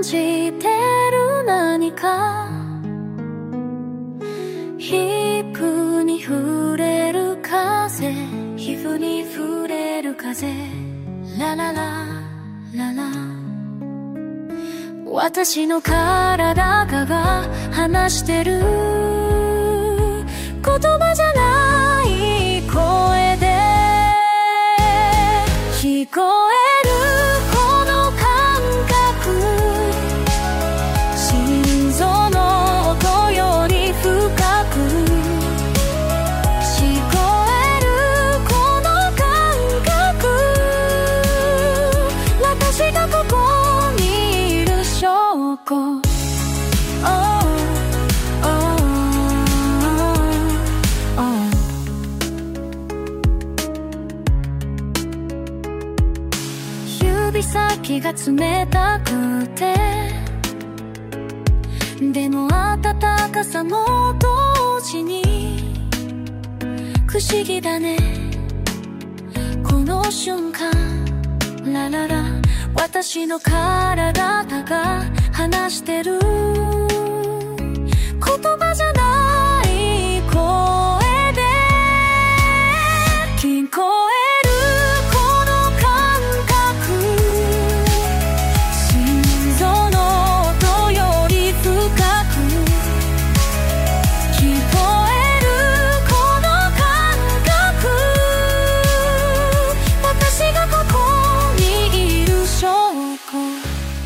感じてる何か、皮膚に触れる風、皮膚に触れる風、ラララララ、私の体が話してる、言葉じゃない声で聞こえるこの感覚、心臓の音より深く聞こえるこの感覚、私がここにいる証拠。指先が冷たくて、でも暖かさも同時に不思議だね、この瞬間、ラララ、私の体が話してる、言葉じゃない声で聞こえるこの感覚、心臓の音より深く聞こえるこの感覚、私がここにいる証拠。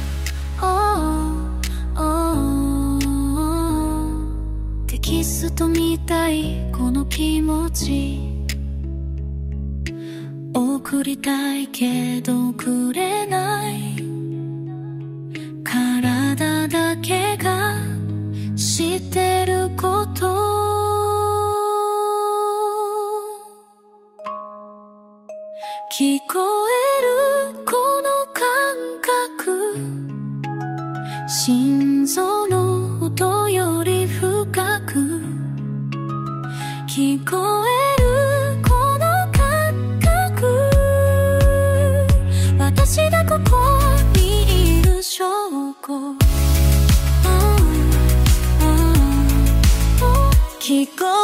テキストみたいこの気持ち、送りたいけど送れない、体だけが知ってること、聞こえるこの感覚、心臓の音より深く聞こえるこの感覚、私がここにいる証拠。聞こ